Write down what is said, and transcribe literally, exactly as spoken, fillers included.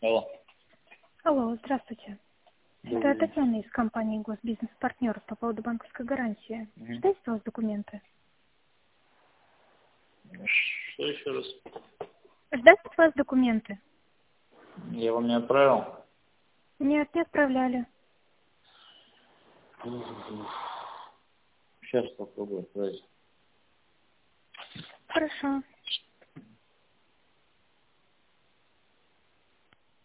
Алло. Алло, здравствуйте. Добрый Это день. Татьяна из компании Госбизнес-партнер по поводу банковской гарантии. Мгм. Ждать с вас документы? Что еще раз? Ждать от вас документы? Я вам не отправил? Нет, не отправляли. Сейчас попробую отправить. Хорошо.